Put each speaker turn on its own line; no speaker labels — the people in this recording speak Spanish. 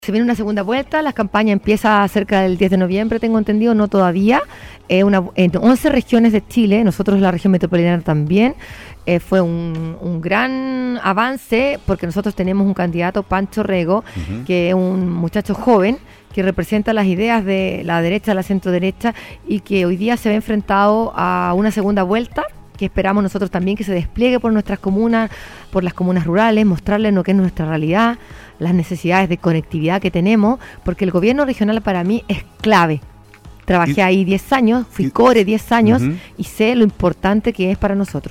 Se viene una segunda vuelta, la campaña empieza cerca del 10 de noviembre, tengo entendido, no todavía. En 11 regiones de Chile, nosotros en la región metropolitana también. Fue un gran avance porque nosotros tenemos un candidato, Pancho Rego, que es un muchacho joven que representa las ideas de la derecha, la centro-derecha, y que hoy día se ve enfrentado a una segunda vuelta, que esperamos nosotros también que se despliegue por nuestras comunas, por las comunas rurales, mostrarles lo que es nuestra realidad, las necesidades de conectividad que tenemos, porque el gobierno regional para mí es clave. Trabajé ahí 10 años, fui core 10 años y sé lo importante que es para nosotros.